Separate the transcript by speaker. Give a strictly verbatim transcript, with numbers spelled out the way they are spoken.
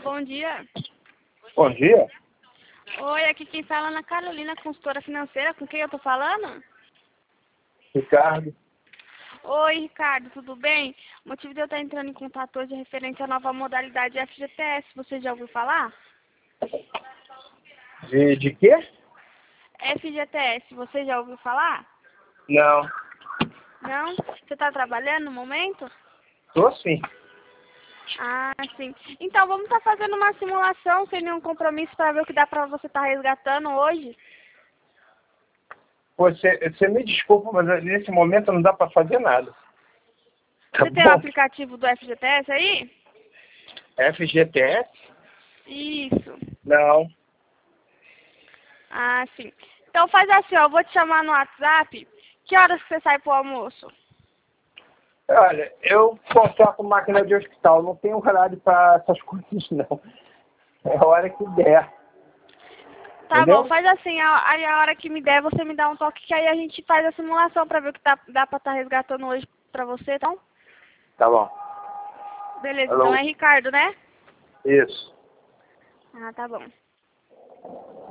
Speaker 1: bom dia.
Speaker 2: Bom dia.
Speaker 1: Oi, aqui quem fala é Ana Carolina, consultora financeira. Com quem eu tô falando?
Speaker 2: Ricardo.
Speaker 1: Oi, Ricardo, tudo bem? O motivo de eu estar entrando em contato hoje é referente à nova modalidade F G T S. Você já ouviu falar?
Speaker 2: De, de quê?
Speaker 1: F G T S, você já ouviu falar?
Speaker 2: Não.
Speaker 1: Não? Você está trabalhando no momento?
Speaker 2: Tô sim.
Speaker 1: Ah, sim. Então, vamos estar fazendo uma simulação sem nenhum compromisso para ver o que dá para você estar resgatando hoje.
Speaker 2: Você, você me desculpa, mas nesse momento não dá pra fazer nada. Tá
Speaker 1: Você tem o
Speaker 2: bom?
Speaker 1: aplicativo do F G T S aí?
Speaker 2: F G T S?
Speaker 1: Isso.
Speaker 2: Não.
Speaker 1: Ah, sim. Então faz assim, ó, eu vou te chamar no WhatsApp. Que horas que você sai pro almoço?
Speaker 2: Olha, eu conserto máquina de hospital, não tenho horário pra essas coisas não. É a hora que der.
Speaker 1: Tá
Speaker 2: Entendeu?
Speaker 1: bom, faz assim, a- aí a hora que me der, você me dá um toque, que aí a gente faz a simulação pra ver o que dá, dá pra estar resgatando hoje pra você, então?
Speaker 2: Tá bom.
Speaker 1: Beleza, então
Speaker 2: Alô?
Speaker 1: é Ricardo, né?
Speaker 2: Isso.
Speaker 1: Ah, tá bom.